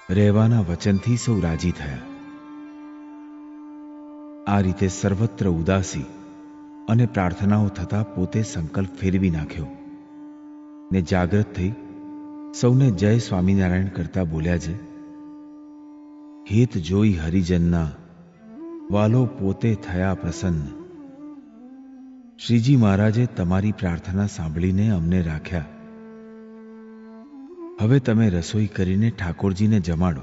રહેવાના વચનથી સૌ રાજી થયા. આ રીતે સર્વત્ર ઉદાસી અને પ્રાર્થનાઓ થતાં પોતે સંકલ્પ ફેરવી નાખ્યો ને જાગ્રત થઈ સૌને જય સ્વામિનારાયણ કરતા બોલ્યા છે, હિત જોઈ હરિજનના વાલો પોતે થયા પ્રસન્ન. શ્રીજી મહારાજે તમારી પ્રાર્થના સાંભળીને અમને રાખ્યા. હવે તમે રસોઈ કરીને ઠાકોરજીને જમાડો.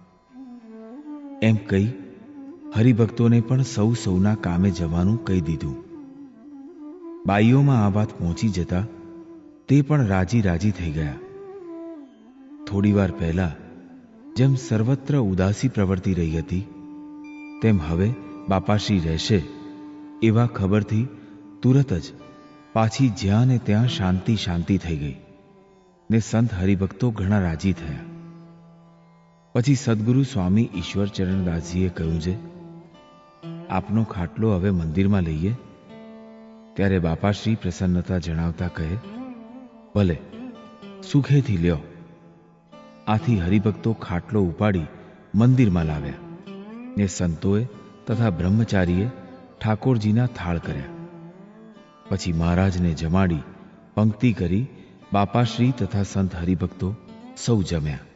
એમ કહી હરિભક્તોને પણ સૌના કામે જવાનું કહી દીધું. બાઈઓમાં આ વાત પહોંચી જતા તે પણ રાજી થઈ ગયા. થોડી વાર પહેલા જેમ સર્વત્ર ઉદાસી પ્રવર્તી રહી હતી તેમ હવે બાપાશ્રી રહેશે એવા ખબરથી તુરત જ પાછી જ્યાં ને ત્યાં શાંતિ થઈ ગઈ ને સંત હરિભક્તો ઘણા રાજી થયા. પછી સદગુરુ સ્વામી ઈશ્વરચરણદાસજીએ કહ્યું છે, આપનો ખાટલો હવે મંદિરમાં લઈએ. ત્યારે બાપાશ્રી પ્રસન્નતા જણાવતા કહે, ભલે, સુખેથી લ્યો. આથી હરિભક્તો ખાટલો ઉપાડી મંદિરમાં લાવ્યા ને સંતોએ તથા બ્રહ્મચારીએ ઠાકોરજીના થાળ કર્યા. પછી મહારાજને જમાડી પંક્તિ કરી બાપાશ્રી તથા સંત હરિભક્તો સૌ જમ્યા.